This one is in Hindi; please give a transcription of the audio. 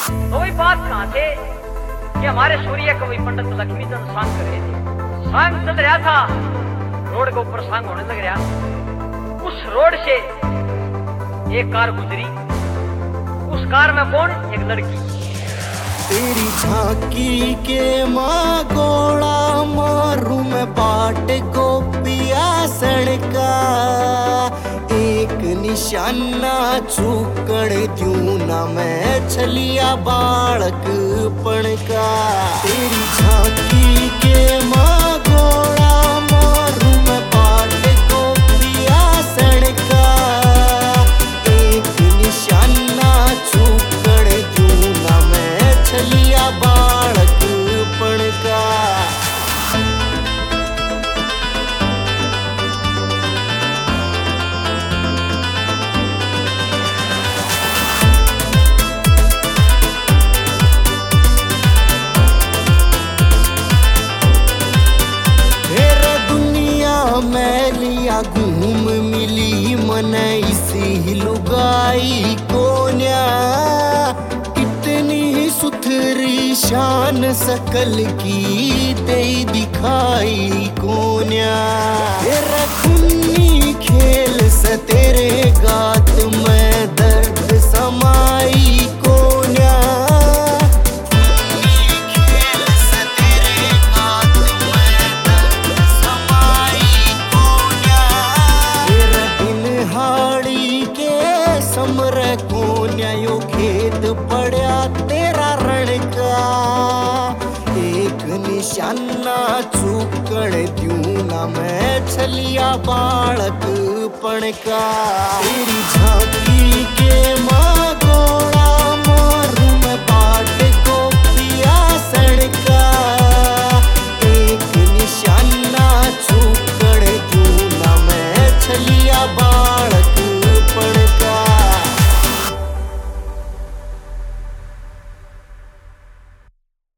तो वही बात कहाँ थे कि हमारे सूर्य कवि पंडित लक्ष्मीचंद सांग कर रहे थे। सांग चल रहा था, रोड के ऊपर सांग होने लग रहा। उस रोड से एक कार गुजरी, उस कार में कौन? एक लड़की। तेरी झांकी के माँ गोड़ा मारू मैं बाट गोपिया सड़का, एक निशाना चूकड़ द्यू ना मैं छलिया बालक पणका। तेरी झांकी के माँ गोड़ा मारू मैं बाट गोपिया सड़का, एक निशाना चूकड़ द्यू ना मैं छलिया बालक पणका। मैं लिया घूम मिली मन इसी लुगाई कोन्या, इतनी सुथरी शान सकल की दे दिखाई कोन्या। तेरा खूनी खेल से तेरे गात में दर्द समाई कोन्या। समर कोन्या यो खेत पड़ा तेरा रण का, एक निशाना चूकड़ द्यू ना मैं छलिया बालक पणका। तेरी झांकी के